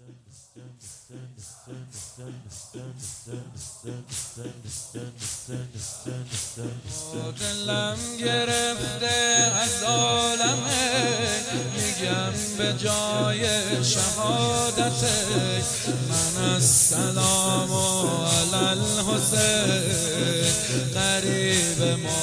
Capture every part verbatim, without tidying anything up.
دلم گرفته از عالمه، میگم به جای شهادته من السلام علی الحسین قریب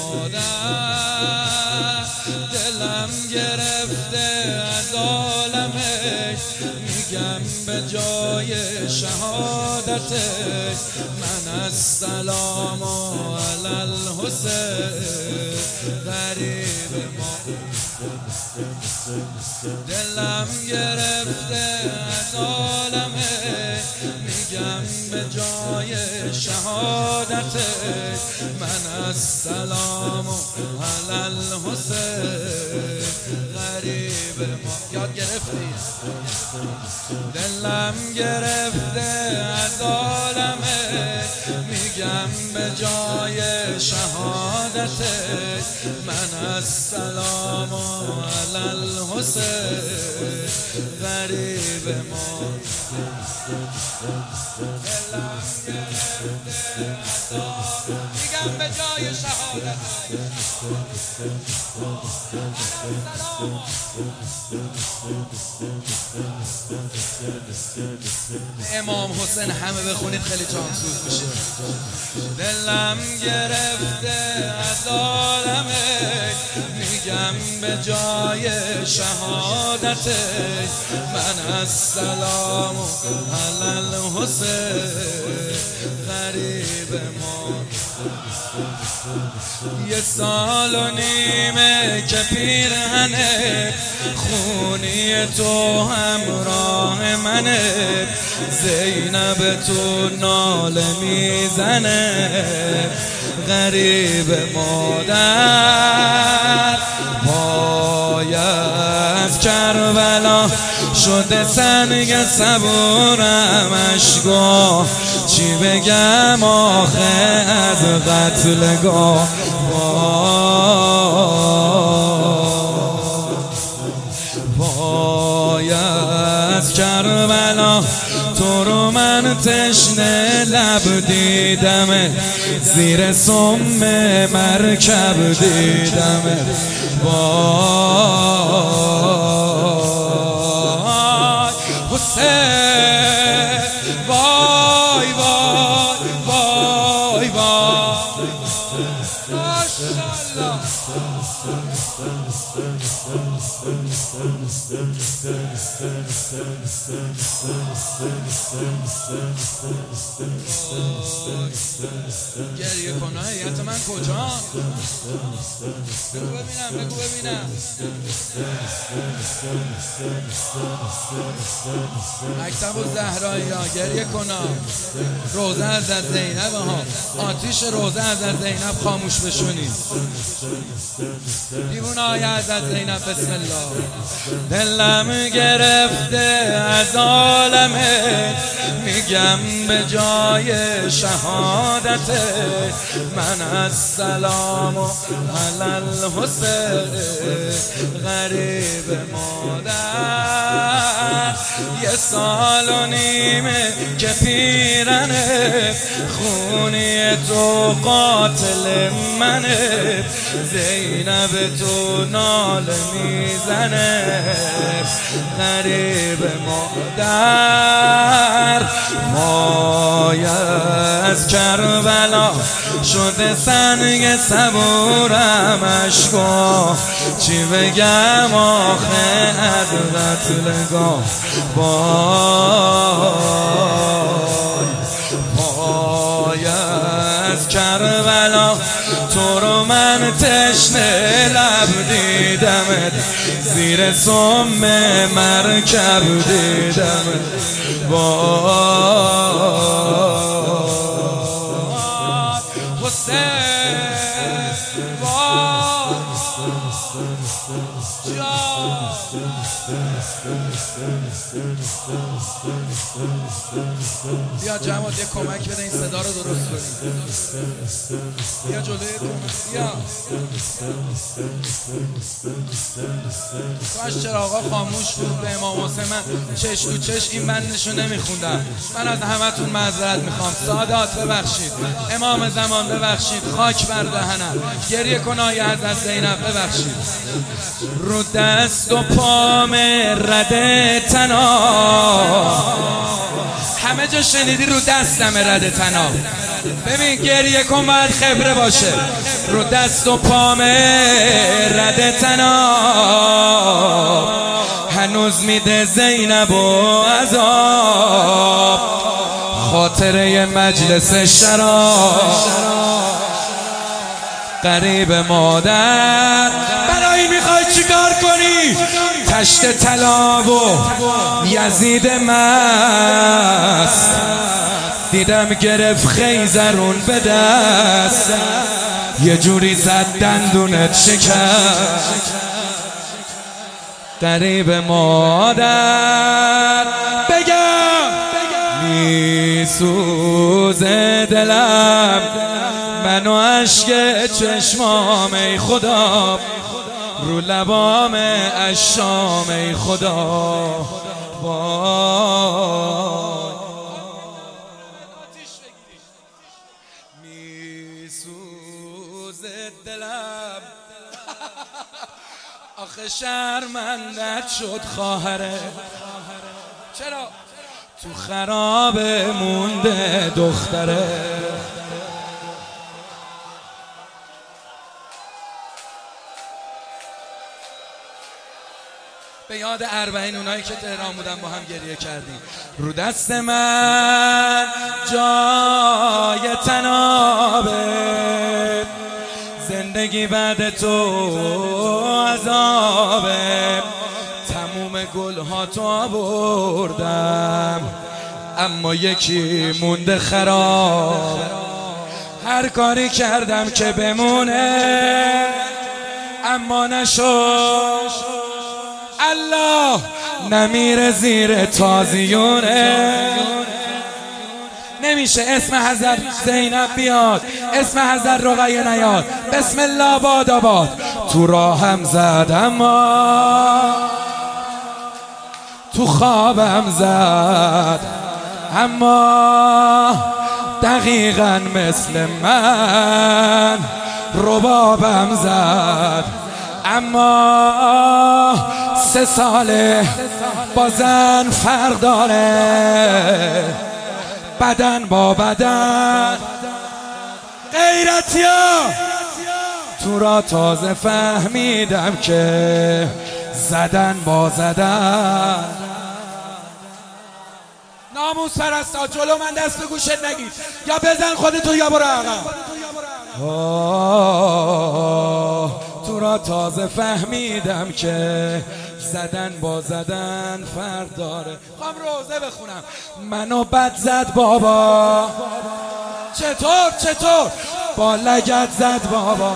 مادر. دلم گرفته از عالمه، میگم به جای شهادته من السلام علی الحسین قریب مادر. دلم گرفته از عالمه، میگم به جای شهادته من السلام علی الحسین غریب ما. یاد گرفتی؟ دلم گرفته از عالمه، میگم به جای شهادته من السلام علی الحسین غریب ما. دلم گرفته از عالمه، میگم به جای شهادته امام حسین همه بخونید خیلی جانسوز میشه. دلم گرفته از عالمه، میگم به جای شهادته من السلام علی الحسین غریب ما. یه سال و نیمه که پیرهنه خونی تو همراه منه، زینب تو ناله میزنه غریب مادر. پای از کربلا شده سنگ صبورم اشکا، چی بگم آخه از قتلگاه. پای از کربلا تو رو من تشنه لب دیدم، زیر سم مرکب دیدم. وای حسین وای وای وای وای ماشاءالله. گریه کن حیات من کجا؟ بگو ببینم بگو ببینم. مکتب الزهرایی ها گریه کنا. روزه حضرت زینب ها، آتیش روزه حضرت زینب خاموش بشونید. دیوونه های حضرت زینب بسم الله. دلم گرفته از عالمه، میگم به جای شهادته من السلام علی الحسین غریب مادر. یه سال و نیمه که پیرنه خونی تو قاتل منه، زینب تو ناله میزنه غریب مادر. پای از کربلا شده سنگ صبورم اشکا، چی بگم آخه از قتلگاه. وای پای از کربلا تو رو من تشنه لب دیدم، زیر سم مرکب دیدم. وای حسین وای جان بیا جواد یه کمک بده این صدا رو درست کنیم. بیا جلوی کمک. بیا کاش چراغا خاموش بود. به امام حسین من چش تو چش این بندشو نمیخوندم. من از همتون معذرت میخوام. سادات ببخشید، امام زمان ببخشید، خاک بر دهنم. گریه کن آیه حضرت زینب ببخشید. رو دست و پام رده تنا، همه جا شنیدی رو دستم رده تنا. ببین گریه کن باید خبره باشه. رو دست و پام رده تنا، هنوز میده زینب و عذاب، خاطره مجلس شراب. قریب مادر برای میخوای چیکار کنی؟ تشت طلا و یزید مست، دیدم گرفت خیزرون به دست، یه جوری زد دندونت شکست. قریب مادر بگم میسوزه دلم، من و عشق چشمام ای خدا، رو لبام اشام ای خدا. وای میسوزه دلم، آخه شرمندت شد خواهره. چرا؟ تو خراب مونده دختره. به یاد اربعین اونایی که تهران بودن با هم گریه کردیم. رو دست من جای تنابه، زندگی بعد تو عذابه. تموم گلها تو آوردم، اما یکی مونده خراب. هر کاری کردم که بمونه، اما نشد. الله نمیره زیر تازیونه. نمیشه اسم حضرت زینب بیاد، اسم حضرت رقیه نیاد. بسم الله باد آباد. تو راهم زد اما تو خوابم زد، اما دقیقاً مثل من ربابم زد. اما سه ساله با زن فرق داره، بدن با بدن. غیرتیا تو را تازه فهمیدم که زدن با زدن. ناموس پرستا جلو من دست به گوشت نگیر، یا بزن خودتو یا برو عقب. تو را تازه فهمیدم که زدن با زدن فرق داره. خواهم روزه بخونم. منو بد زد بابا. چطور چطور؟ با لگت زد بابا.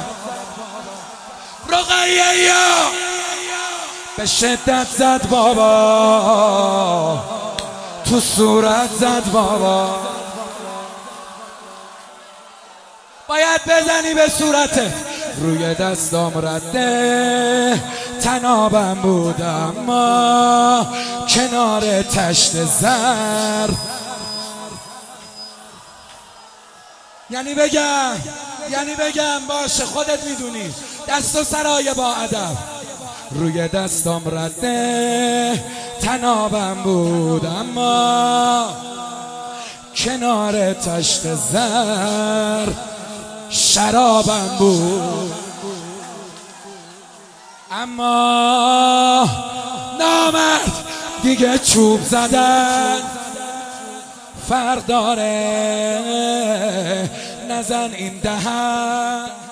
رقیه یا به شدت زد بابا، تو صورت زد بابا. باید بزنی به صورته. روی دستام رده تنابم بود، اما کنار تشت زر. یعنی بگم یعنی بگم باشه خودت میدونی. دست و سرای با ادب. روی دستام رده تنابم بود، اما کنار تشت زر شرابم بود. اما نامرد دیگه چوب زدن فرق داره، نزن این دهن.